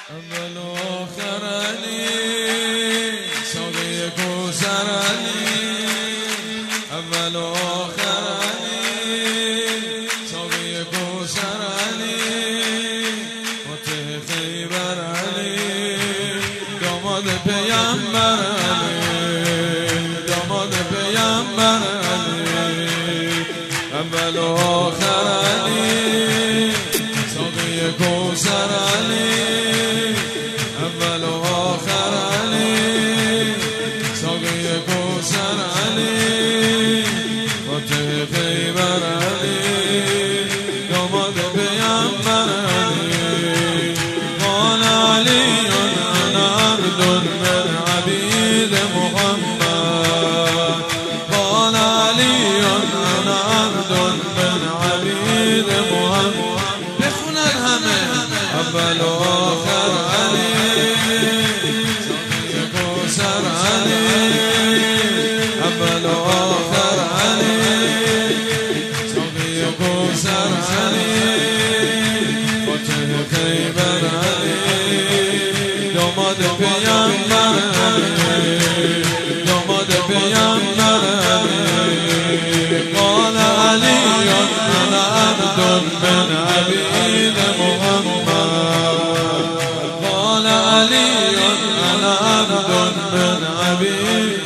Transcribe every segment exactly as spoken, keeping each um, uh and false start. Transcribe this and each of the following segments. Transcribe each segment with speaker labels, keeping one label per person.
Speaker 1: اول و آخر علی ساقی کوثر علی اول و آخر علی ساقی کوثر علی فاتح خیبر علی داماد پیامبر علی داماد پیامبر علی اول و آخر علی ساقی کوثر علی اول و آخر علی ساقی کوثر علی فاتح خیبر علی داماد پیامبر علی قال علی انا عبد من عبید محمد قال علی انا عبد من عبید محمد بخونن همه اول و آخر علی ساقی کوثر علی اول و آخر علی ساقی کوثر علی فاتح خیبر علی داماد پیامبر علی داماد پیامبر علی قال علی انا عبد من عبید محمد قال علی انا عبد من عبید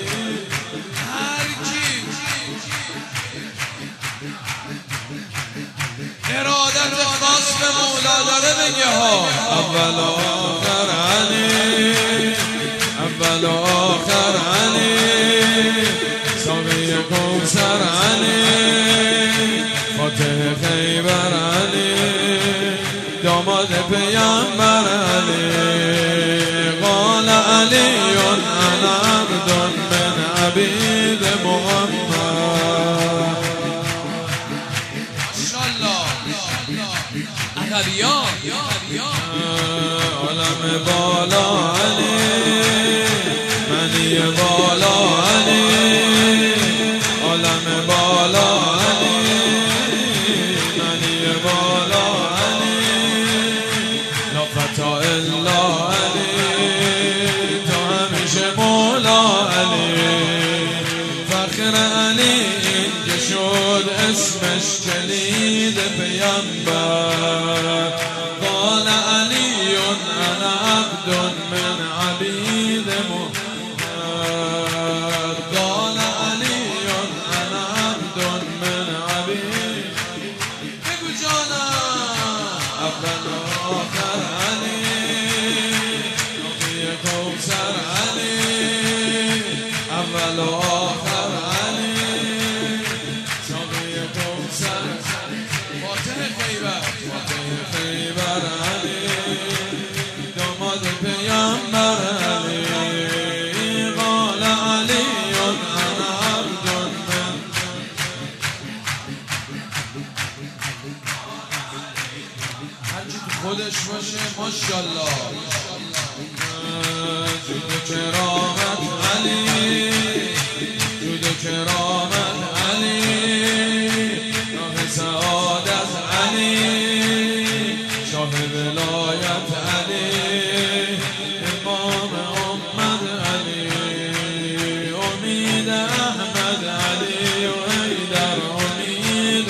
Speaker 1: ارادت خاص به مولا داره بگه ها اول و آخر علی اول و آخر علی ساقی کوثر علی فاتح خیبر علی داماد پیامبر علی قال علی انا عبد من عبید محمد عالم بالا علی منی بالا علی عالم بالا علی منی بالا علی لا فتا الا علی تو همیشه مولا علی فخر علی این که شد اسمش کلید پیامبر قال علی انا عبد من عبید محمد قال علی انا عبد من عبید بگو جانم اول و آخر علی ساقی کوثر علی اول و آخر علی ساقی کوثر فاتح خیبر فاتح خیبر علی داماد پیامبر علی قال علی انا عبد من هرچی تو خودش باشه ماشاءالله جود و کرامت علی جود و کرامت علی راه سعادت علی شاه ولایت علی امام امت علی امید احمد علی و حیدر امید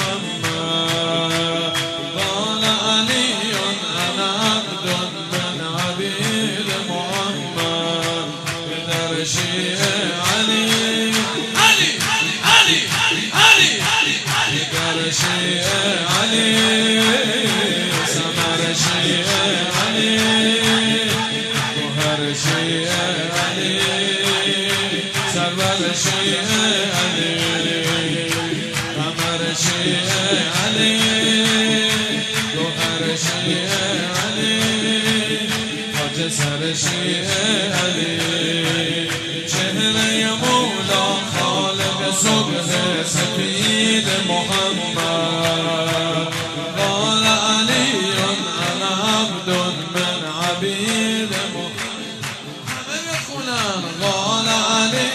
Speaker 1: محمد قال علی انا عبد من عبید محمد پدر شیعه علی علی علی علی پدر شیعه علی ثمر شیعه علی گوهر شیعه علی سرور شیعه علی قمر شیعه علی گوهر شیعه علی تاج سر شیعه علی چهره مولا خالق صبح سپید محمد قال علی انا عبد من عبید محمد همه بخونن قال علی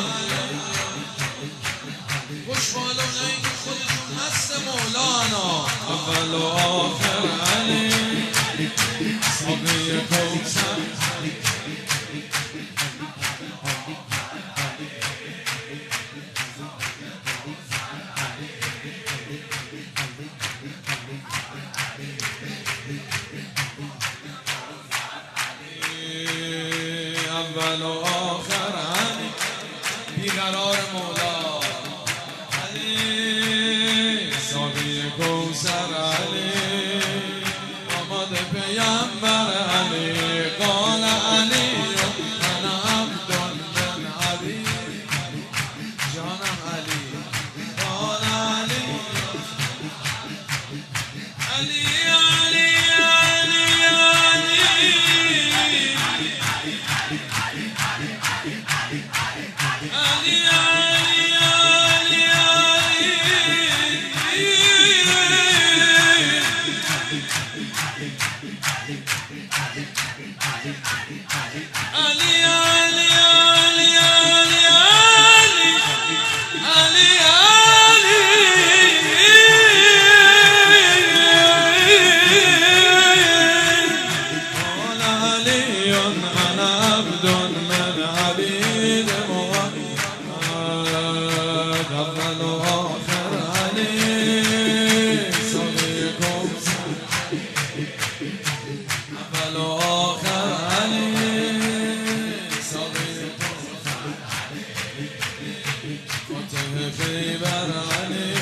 Speaker 1: خوشبالونه این خودشون هست مولانا اول و آخر علی اول و آخر علی بیقرار مولا علی ساقی کوثر علی داماد پیامبر علی قال علی انا عبد من عبید جانم علی قال علی علی علی علی علی علی علی علی علی علی علی قال علی انا عبد من عبید محمد اول و آخر علی ساقی کوثر اول و آخر علی ساقی کوثر فاتح خیبر علی